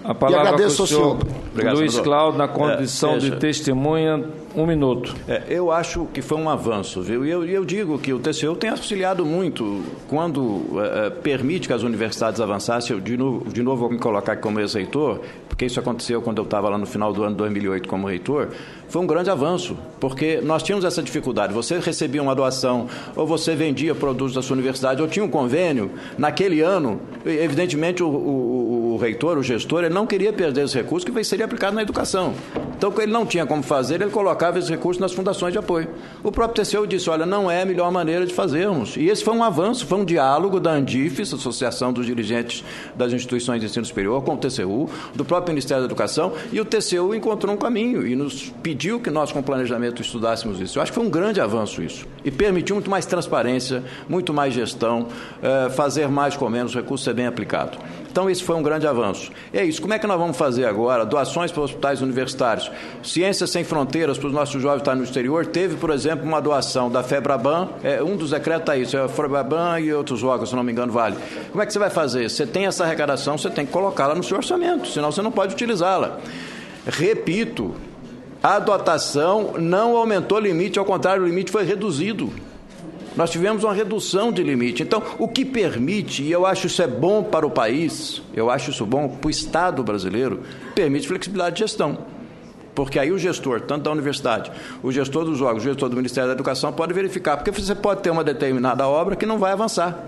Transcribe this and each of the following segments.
A palavra e agradeço ao senhor. Obrigado, Luiz Cláudio, na condição de testemunha, 1 minuto. Eu acho que foi um avanço, viu? E eu digo que o TCU tem auxiliado muito quando permite que as universidades avançassem. De novo vou me colocar aqui como ex-reitor, porque isso aconteceu quando eu estava lá no final do ano de 2008 como reitor. Foi um grande avanço, porque nós tínhamos essa dificuldade. Você recebia uma doação, ou você vendia produtos da sua universidade, ou tinha um convênio. Naquele ano, evidentemente, o reitor, o gestor, ele não queria perder esse recurso que seria aplicado na educação. Então, ele não tinha como fazer, ele colocava esse recurso nas fundações de apoio. O próprio TCU disse, olha, não é a melhor maneira de fazermos. E esse foi um avanço, foi um diálogo da Andifes, Associação dos Dirigentes das Instituições de Ensino Superior, com o TCU, do próprio Ministério da Educação, e o TCU encontrou um caminho e nos pediu que nós, com planejamento, estudássemos isso. Eu acho que foi um grande avanço isso. E permitiu muito mais transparência, muito mais gestão, fazer mais com menos, o recurso ser bem aplicado. Então, esse foi um grande avanço. E é isso. Como é que nós vamos fazer agora? Doações para hospitais universitários. Ciências Sem Fronteiras, para os nossos jovens que estão no exterior, teve, por exemplo, uma doação da FEBRABAN, um dos decretos está isso, é a FEBRABAN e outros órgãos, se não me engano, vale. Como é que você vai fazer? Você tem essa arrecadação, você tem que colocá-la no seu orçamento, senão você não pode utilizá-la. Repito, a dotação não aumentou o limite, ao contrário, o limite foi reduzido. Nós tivemos uma redução de limite. Então, o que permite, e eu acho isso é bom para o país, eu acho isso bom para o Estado brasileiro, permite flexibilidade de gestão. Porque aí o gestor, tanto da universidade, o gestor dos órgãos, o gestor do Ministério da Educação, pode verificar. Porque você pode ter uma determinada obra que não vai avançar,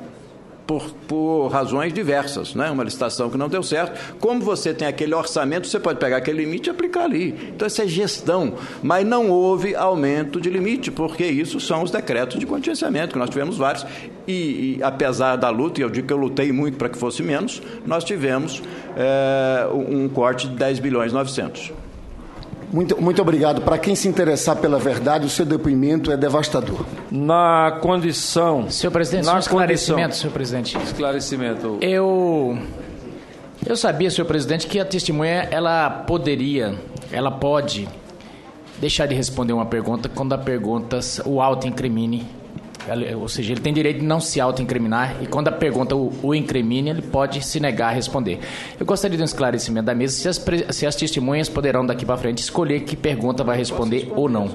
por razões diversas, né? Uma licitação que não deu certo. Como você tem aquele orçamento, você pode pegar aquele limite e aplicar ali. Então, isso é gestão. Mas não houve aumento de limite, porque isso são os decretos de contingenciamento, que nós tivemos vários. E apesar da luta, e eu digo que eu lutei muito para que fosse menos, nós tivemos um corte de 10 bilhões e 900. Muito obrigado. Para quem se interessar pela verdade, o seu depoimento é devastador. Na condição... Senhor presidente, um esclarecimento, senhor presidente. Esclarecimento. Eu sabia, senhor presidente, que a testemunha, ela pode deixar de responder uma pergunta quando a pergunta o auto-incrimine. Ou seja, ele tem direito de não se auto-incriminar e quando a pergunta o incrimine, ele pode se negar a responder. Eu gostaria de um esclarecimento da mesa se as testemunhas poderão daqui para frente escolher que pergunta vai responder ou não.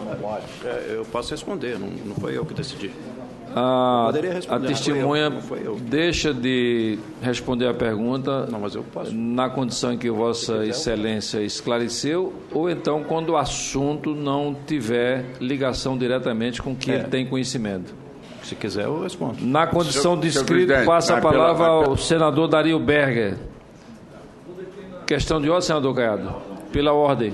Eu posso responder, não foi eu que decidi. A testemunha deixa de responder a pergunta mas eu posso. Na condição em que Vossa Excelência esclareceu, ou então quando o assunto não tiver ligação diretamente com que ele tem conhecimento. Se quiser, eu respondo. Na condição de escrito, passa a palavra ao senador Dario Berger. Questão de ordem, senador Caiado. Pela ordem.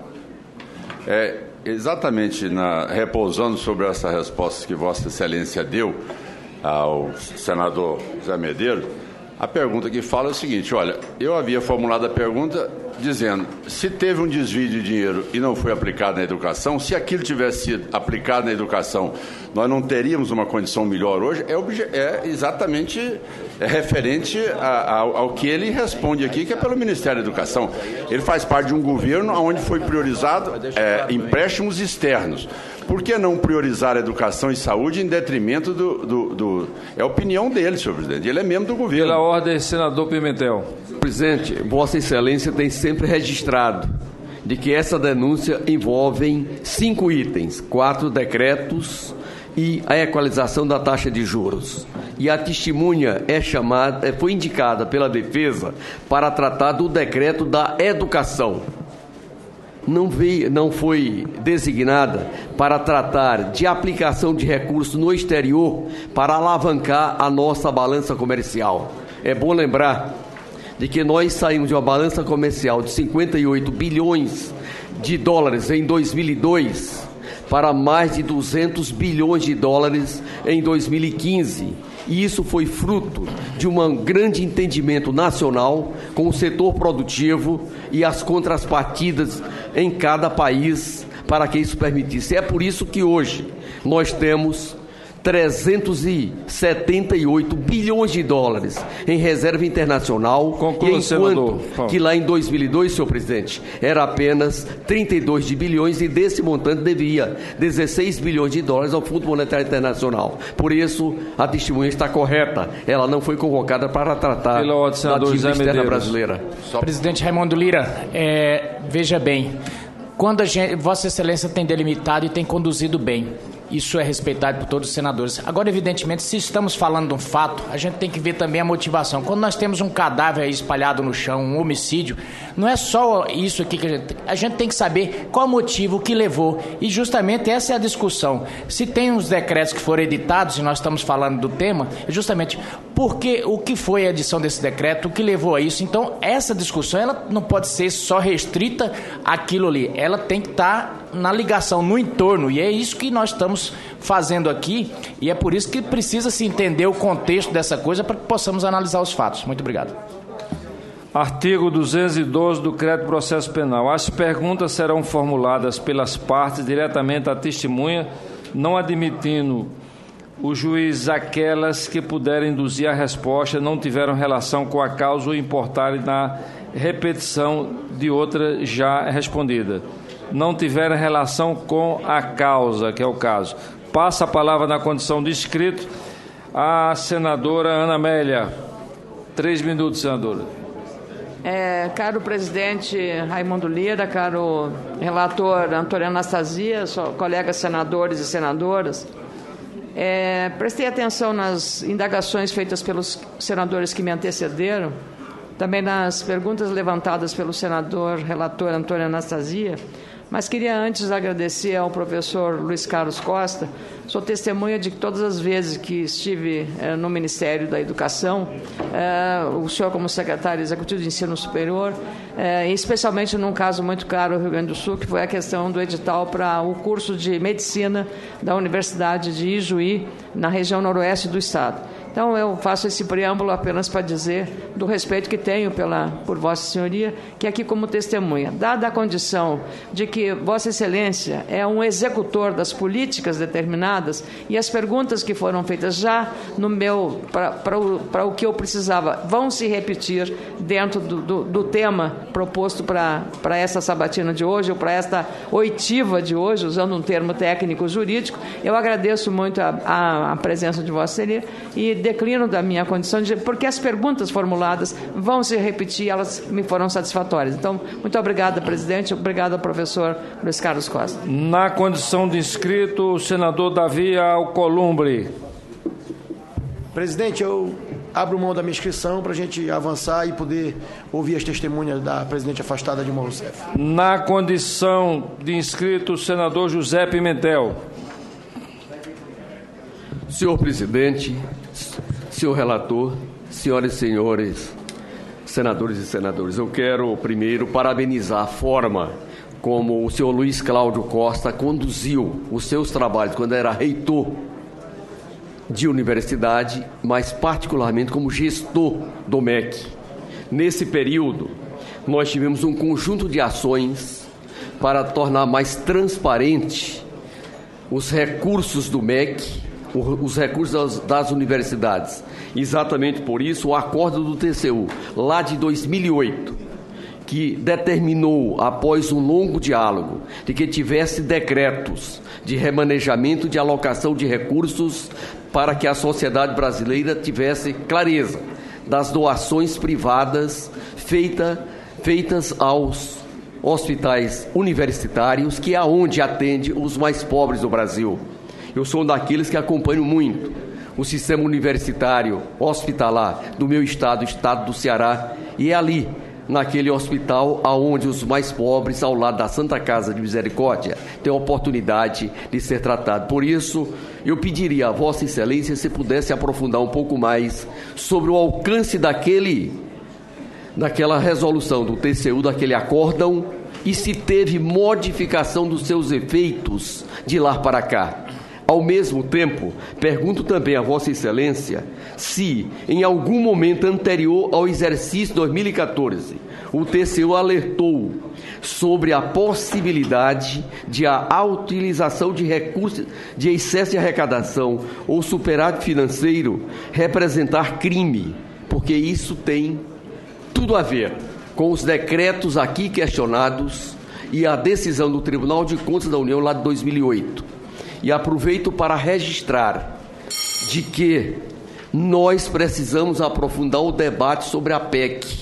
Exatamente, repousando sobre essa resposta que Vossa Excelência deu ao senador Zé Medeiros, a pergunta que fala é o seguinte: olha, eu havia formulado a pergunta dizendo, se teve um desvio de dinheiro e não foi aplicado na educação, se aquilo tivesse sido aplicado na educação, nós não teríamos uma condição melhor hoje, exatamente referente ao que ele responde aqui, que é pelo Ministério da Educação. Ele faz parte de um governo onde foi priorizado empréstimos externos. Por que não priorizar a educação e saúde em detrimento É a opinião dele, senhor presidente. Ele é membro do governo. Pela ordem, senador Pimentel. Presidente, Vossa Excelência tem sempre registrado de que essa denúncia envolve 5 itens, 4 decretos e a equalização da taxa de juros. E a testemunha foi indicada pela defesa para tratar do decreto da educação. Não foi designada para tratar de aplicação de recursos no exterior para alavancar a nossa balança comercial. É bom lembrar de que nós saímos de uma balança comercial de 58 bilhões de dólares em 2002 para mais de 200 bilhões de dólares em 2015. E isso foi fruto de um grande entendimento nacional com o setor produtivo e as contrapartidas em cada país para que isso permitisse. É por isso que hoje nós temos 378 bilhões de dólares em reserva internacional. Conclua, senador. Que lá em 2002, senhor presidente, era apenas 32 de bilhões e desse montante devia 16 bilhões de dólares ao Fundo Monetário Internacional. Por isso, a testemunha está correta. Ela não foi convocada para tratar pela ordem, senador da dívida José externa Medeiros brasileira. Presidente Raimundo Lira, veja bem, quando Vossa Excelência tem delimitado e tem conduzido bem, isso é respeitado por todos os senadores. Agora, evidentemente, se estamos falando de um fato, a gente tem que ver também a motivação. Quando nós temos um cadáver aí espalhado no chão, um homicídio, não é só isso aqui que a gente tem que saber qual o motivo que levou. E justamente essa é a discussão. Se tem uns decretos que foram editados, e nós estamos falando do tema, é justamente porque o que foi a edição desse decreto, o que levou a isso. Então, essa discussão ela não pode ser só restrita àquilo ali. Ela tem que estar na ligação, no entorno, e é isso que nós estamos fazendo aqui, e é por isso que precisa se entender o contexto dessa coisa para que possamos analisar os fatos. Muito obrigado. Artigo 212 do Crédito de Processo Penal. As perguntas serão formuladas pelas partes diretamente à testemunha, não admitindo o juiz aquelas que puderem induzir a resposta, não tiveram relação com a causa ou importarem na repetição de outra já respondida. Não tiveram relação com a causa, que é o caso. Passa a palavra na condição de escrito a senadora Ana Amélia. 3 minutos, senadora. Caro presidente Raimundo Lira, caro relator Antônio Anastasia, colegas senadores e senadoras, prestei atenção nas indagações feitas pelos senadores que me antecederam, também nas perguntas levantadas pelo senador relator Antônio Anastasia, mas queria antes agradecer ao professor Luiz Carlos Costa. Sou testemunha de que todas as vezes que estive no Ministério da Educação, o senhor como secretário executivo de Ensino Superior, especialmente num caso muito caro no Rio Grande do Sul, que foi a questão do edital para o curso de Medicina da Universidade de Ijuí, na região noroeste do Estado. Então, eu faço esse preâmbulo apenas para dizer do respeito que tenho por Vossa Senhoria, que aqui como testemunha, dada a condição de que Vossa Excelência é um executor das políticas determinadas e as perguntas que foram feitas já no meu, para o que eu precisava, vão se repetir dentro do tema proposto para essa sabatina de hoje, ou para esta oitiva de hoje, usando um termo técnico jurídico, eu agradeço muito a presença de Vossa Senhoria e declino da minha condição de porque as perguntas formuladas vão se repetir, elas me foram satisfatórias. Então, muito obrigada, presidente, obrigado ao professor Luiz Carlos Costa. Na condição de inscrito, o senador Davi Alcolumbre. Presidente, eu abro mão da minha inscrição para a gente avançar e poder ouvir as testemunhas da presidente afastada Dilma Rousseff. Na condição de inscrito, o senador José Pimentel. Senhor presidente, senhor relator, senhoras e senhores senadores e senadoras, eu quero primeiro parabenizar a forma como o senhor Luiz Cláudio Costa conduziu os seus trabalhos quando era reitor de universidade, mas particularmente como gestor do MEC. Nesse período, nós tivemos um conjunto de ações para tornar mais transparente os recursos do MEC, os recursos das universidades. Exatamente por isso, o acordo do TCU, lá de 2008, que determinou, após um longo diálogo, de que tivesse decretos de remanejamento de alocação de recursos para que a sociedade brasileira tivesse clareza das doações privadas feitas aos hospitais universitários, que é onde atende os mais pobres do Brasil. Eu sou um daqueles que acompanho muito o sistema universitário hospitalar do meu estado, o estado do Ceará, e é ali, naquele hospital, aonde os mais pobres, ao lado da Santa Casa de Misericórdia, têm a oportunidade de ser tratados. Por isso, eu pediria a Vossa Excelência se pudesse aprofundar um pouco mais sobre o alcance daquela resolução do TCU, daquele acórdão, e se teve modificação dos seus efeitos de lá para cá. Ao mesmo tempo, pergunto também a Vossa Excelência se, em algum momento anterior ao exercício 2014, o TCU alertou sobre a possibilidade de a utilização de recursos de excesso de arrecadação ou superávit financeiro representar crime, porque isso tem tudo a ver com os decretos aqui questionados e a decisão do Tribunal de Contas da União lá de 2008. E aproveito para registrar de que nós precisamos aprofundar o debate sobre a PEC,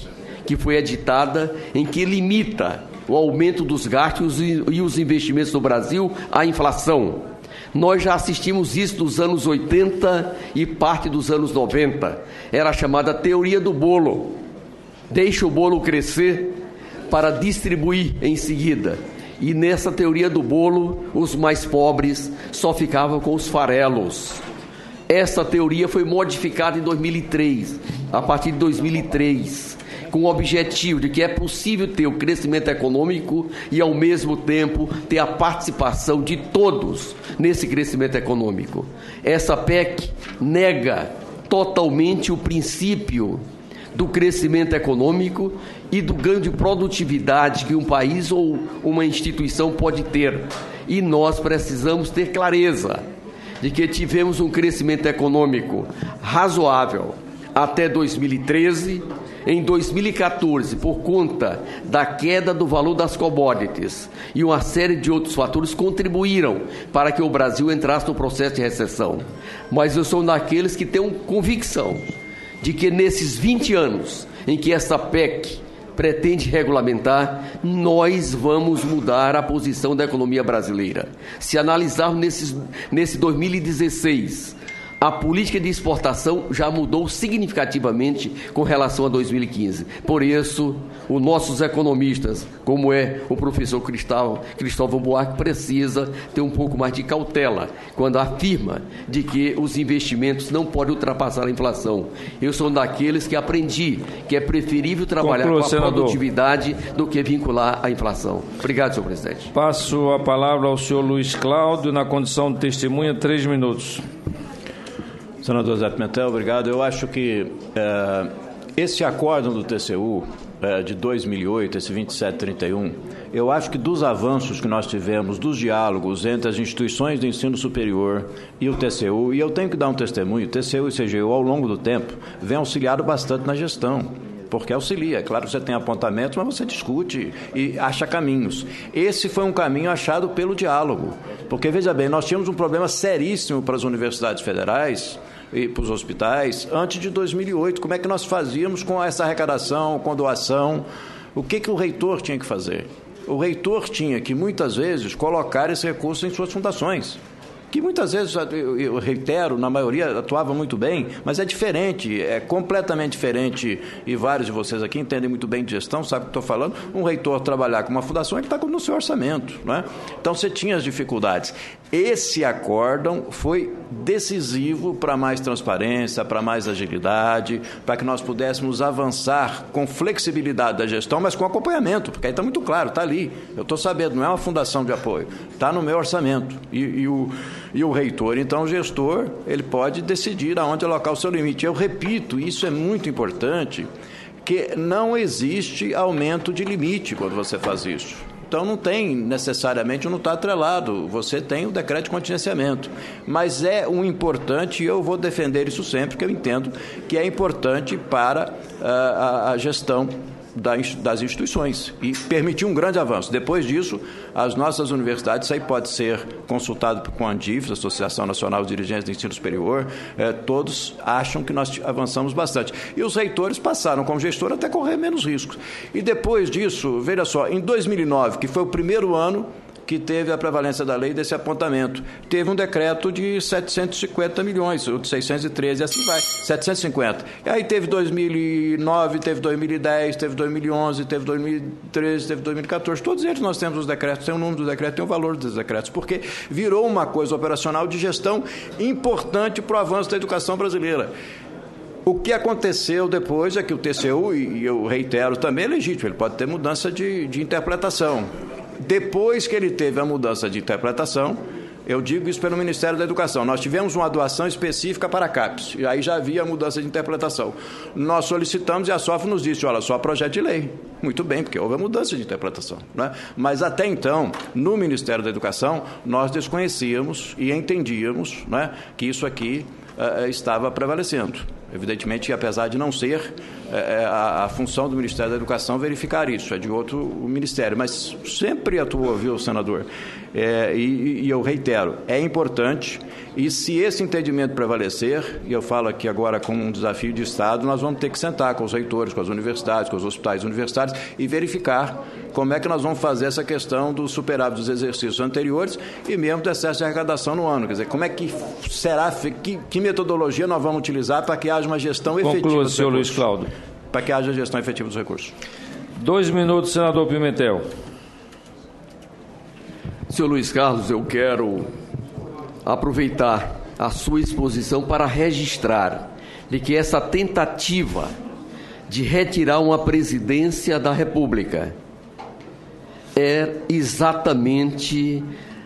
que foi editada, em que limita o aumento dos gastos e os investimentos no Brasil à inflação. Nós já assistimos isso dos anos 80 e parte dos anos 90. Era a chamada teoria do bolo. Deixa o bolo crescer para distribuir em seguida. E nessa teoria do bolo, os mais pobres só ficavam com os farelos. Essa teoria foi modificada em 2003, a partir de 2003, com o objetivo de que é possível ter o crescimento econômico e, ao mesmo tempo, ter a participação de todos nesse crescimento econômico. Essa PEC nega totalmente o princípio do crescimento econômico e do ganho de produtividade que um país ou uma instituição pode ter. E nós precisamos ter clareza de que tivemos um crescimento econômico razoável até 2013. Em 2014, por conta da queda do valor das commodities e uma série de outros fatores, contribuíram para que o Brasil entrasse no processo de recessão. Mas eu sou daqueles que têm convicção de que nesses 20 anos em que essa PEC pretende regulamentar, nós vamos mudar a posição da economia brasileira. Se analisarmos nesse 2016, a política de exportação já mudou significativamente com relação a 2015. Por isso, os nossos economistas, como é o professor Cristóvão Buarque, precisa ter um pouco mais de cautela quando afirma de que os investimentos não podem ultrapassar a inflação. Eu sou daqueles que aprendi que é preferível trabalhar com a produtividade do que vincular a inflação. Obrigado, senhor presidente. Passo a palavra ao senhor Luiz Cláudio, na condição de testemunha, 3 minutos. Senador Zé Pimentel, obrigado. Eu acho que esse acórdão do TCU de 2008, esse 2731, eu acho que dos avanços que nós tivemos, dos diálogos entre as instituições de ensino superior e o TCU, e eu tenho que dar um testemunho, o TCU e o CGU, ao longo do tempo, vem auxiliado bastante na gestão. Porque auxilia. Claro que você tem apontamentos, mas você discute e acha caminhos. Esse foi um caminho achado pelo diálogo. Porque, veja bem, nós tínhamos um problema seríssimo para as universidades federais e para os hospitais antes de 2008. Como é que nós fazíamos com essa arrecadação, com doação? O que o reitor tinha que fazer? O reitor tinha que, muitas vezes, colocar esse recurso em suas fundações. Que muitas vezes, eu reitero, na maioria atuava muito bem, mas é diferente, é completamente diferente, e vários de vocês aqui entendem muito bem de gestão, sabem o que estou falando, um reitor trabalhar com uma fundação, ele está no seu orçamento, não é? Então você tinha as dificuldades. Esse acórdão foi decisivo para mais transparência, para mais agilidade, para que nós pudéssemos avançar com flexibilidade da gestão, mas com acompanhamento, porque aí está muito claro, está ali, eu estou sabendo, não é uma fundação de apoio, está no meu orçamento, e o reitor, então o gestor, ele pode decidir aonde alocar o seu limite. Eu repito, isso é muito importante, que não existe aumento de limite quando você faz isso. Então não tem necessariamente, não está atrelado, você tem o decreto de contingenciamento, mas é um importante, e eu vou defender isso sempre, porque eu entendo que é importante para a gestão das instituições e permitir um grande avanço. Depois disso, as nossas universidades, isso aí pode ser consultado com a ANDIF, Associação Nacional de Dirigentes de Ensino Superior, todos acham que nós avançamos bastante. E os reitores passaram, como gestor, até correr menos riscos. E depois disso, veja só, em 2009, que foi o primeiro ano que teve a prevalência da lei desse apontamento. Teve um decreto de 750 milhões, ou de 613, e assim vai, 750. E aí teve 2009, teve 2010, teve 2011, teve 2013, teve 2014. Todos eles nós temos os decretos, tem o número do decreto, tem o valor dos decretos, porque virou uma coisa operacional de gestão importante para o avanço da educação brasileira. O que aconteceu depois é que o TCU, e eu reitero, também é legítimo, ele pode ter mudança de interpretação. Depois que ele teve a mudança de interpretação, eu digo isso pelo Ministério da Educação, nós tivemos uma doação específica para a CAPES, e aí já havia a mudança de interpretação. Nós solicitamos e a SOF nos disse, olha, só projeto de lei. Muito bem, porque houve a mudança de interpretação, né? Mas até então, no Ministério da Educação, nós desconhecíamos e entendíamos, né, que isso aqui estava prevalecendo. Evidentemente, apesar de não ser a função do Ministério da Educação verificar isso, é de outro ministério, mas sempre atuou, viu, senador? E eu reitero, é importante, e se esse entendimento prevalecer, e eu falo aqui agora como um desafio de Estado, nós vamos ter que sentar com os reitores, com as universidades, com os hospitais universitários e verificar como é que nós vamos fazer essa questão do superávit dos exercícios anteriores e mesmo do excesso de arrecadação no ano. Quer dizer, como é que será, que metodologia nós vamos utilizar para que haja uma gestão efetiva Conclua, dos senhor recursos? Luiz Cláudio. Para que haja gestão efetiva dos recursos. 2 minutos, senador Pimentel. Senhor Luiz Carlos, eu quero aproveitar a sua exposição para registrar de que essa tentativa de retirar uma presidência da República é exatamente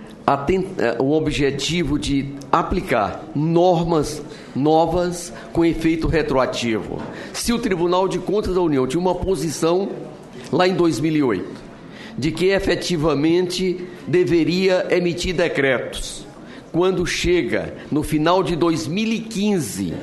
o objetivo de aplicar normas novas com efeito retroativo. Se o Tribunal de Contas da União tinha uma posição lá em 2008 de que efetivamente deveria emitir decretos, quando chega no final de 2015,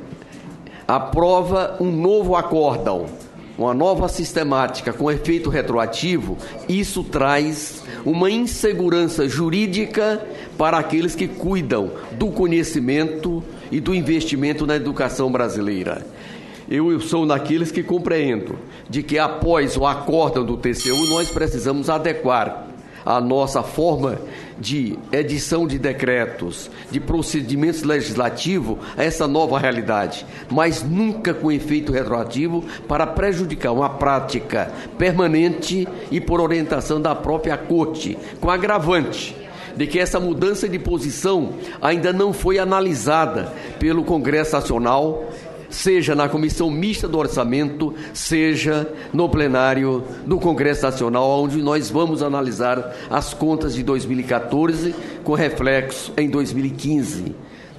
aprova um novo acórdão, uma nova sistemática com efeito retroativo, isso traz uma insegurança jurídica para aqueles que cuidam do conhecimento e do investimento na educação brasileira. Eu sou daqueles que compreendo de que após o acórdão do TCU nós precisamos adequar a nossa forma de edição de decretos, de procedimentos legislativos a essa nova realidade, mas nunca com efeito retroativo para prejudicar uma prática permanente e por orientação da própria Corte, com agravante de que essa mudança de posição ainda não foi analisada pelo Congresso Nacional, seja na Comissão Mista do Orçamento, seja no plenário do Congresso Nacional, onde nós vamos analisar as contas de 2014 com reflexo em 2015.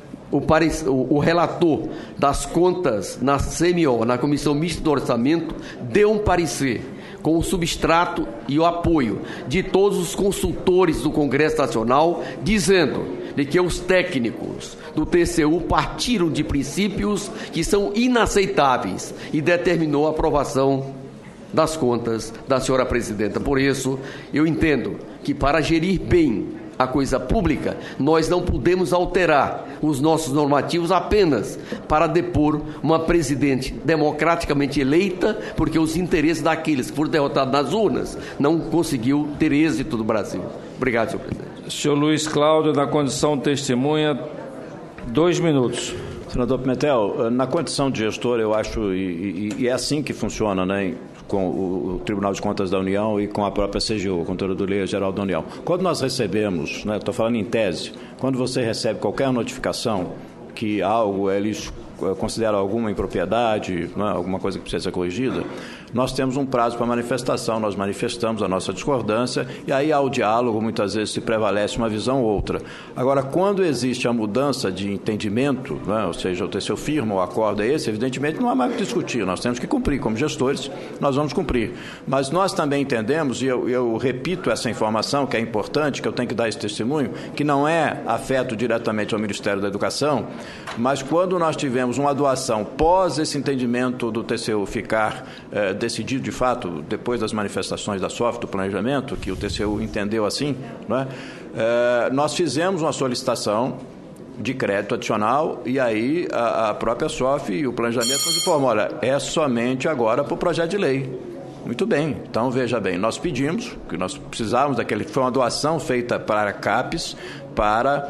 O relator das contas na CMO, na Comissão Mista do Orçamento, deu um parecer com o substrato e o apoio de todos os consultores do Congresso Nacional, dizendo de que os técnicos do TCU partiram de princípios que são inaceitáveis e determinou a aprovação das contas da senhora presidenta. Por isso, eu entendo que para gerir bem a coisa pública, nós não podemos alterar os nossos normativos apenas para depor uma presidente democraticamente eleita, porque os interesses daqueles que foram derrotados nas urnas não conseguiu ter êxito no Brasil. Obrigado, senhor presidente. Senhor Luiz Cláudio, na condição de testemunha, 2 minutos. Senador Pimentel, na condição de gestor, eu acho, e é assim que funciona, né, com o Tribunal de Contas da União e com a própria CGU, Controladoria Geral da União. Quando nós recebemos, né, estou falando em tese, quando você recebe qualquer notificação que algo eles consideram alguma impropriedade, né, alguma coisa que precisa ser corrigida, nós temos um prazo para manifestação, nós manifestamos a nossa discordância e aí há o diálogo, muitas vezes se prevalece uma visão ou outra. Agora, quando existe a mudança de entendimento, né, ou seja, o TCU firma, o acordo é esse, evidentemente não há mais o que discutir, nós temos que cumprir, como gestores, nós vamos cumprir. Mas nós também entendemos, e eu repito essa informação, que é importante, que eu tenho que dar esse testemunho, que não é afeto diretamente ao Ministério da Educação, mas quando nós tivemos uma doação pós esse entendimento do TCU ficar decidido de fato, depois das manifestações da SOF, do planejamento, que o TCU entendeu assim, né, nós fizemos uma solicitação de crédito adicional e aí a própria SOF e o planejamento nos informou, olha, é somente agora para o projeto de lei. Muito bem, então veja bem, nós pedimos, que nós precisávamos daquele, foi uma doação feita para a CAPES para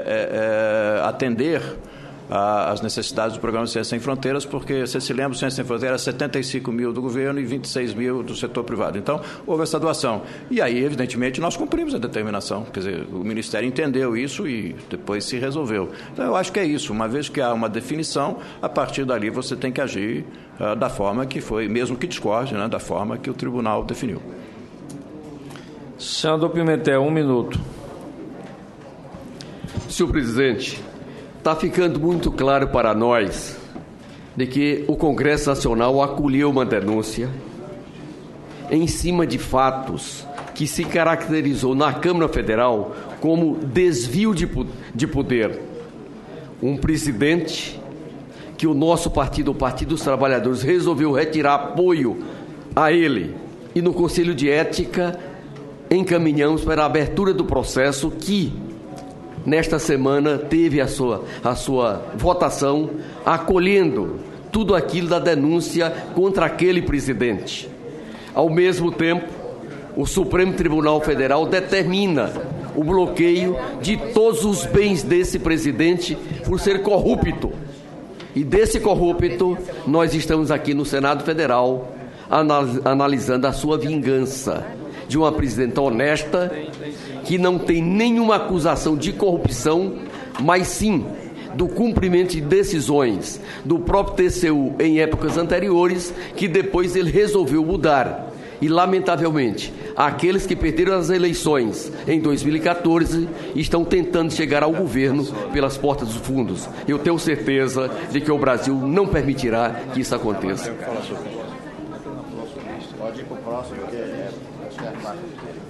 atender as necessidades do programa Ciência Sem Fronteiras, porque, você se lembra, o Ciência Sem Fronteiras, 75 mil do governo e 26 mil do setor privado. Então, houve essa doação. E aí, evidentemente, nós cumprimos a determinação. Quer dizer, o Ministério entendeu isso e depois se resolveu. Então, eu acho que é isso. Uma vez que há uma definição, a partir dali você tem que agir da forma que foi, mesmo que discorde, né, da forma que o tribunal definiu. Senador Pimentel, 1 minuto. Senhor presidente, está ficando muito claro para nós de que o Congresso Nacional acolheu uma denúncia em cima de fatos que se caracterizou na Câmara Federal como desvio de poder. Um presidente que o nosso partido, o Partido dos Trabalhadores, resolveu retirar apoio a ele. E no Conselho de Ética encaminhamos para a abertura do processo que, nesta semana, teve a sua votação, acolhendo tudo aquilo da denúncia contra aquele presidente. Ao mesmo tempo, o Supremo Tribunal Federal determina o bloqueio de todos os bens desse presidente por ser corrupto. E desse corrupto, nós estamos aqui no Senado Federal analisando a sua vingança de uma presidenta honesta que não tem nenhuma acusação de corrupção, mas sim do cumprimento de decisões do próprio TCU em épocas anteriores, que depois ele resolveu mudar. E, lamentavelmente, aqueles que perderam as eleições em 2014 estão tentando chegar ao governo pelas portas dos fundos. Eu tenho certeza de que o Brasil não permitirá que isso aconteça. Pode ir para o próximo, porque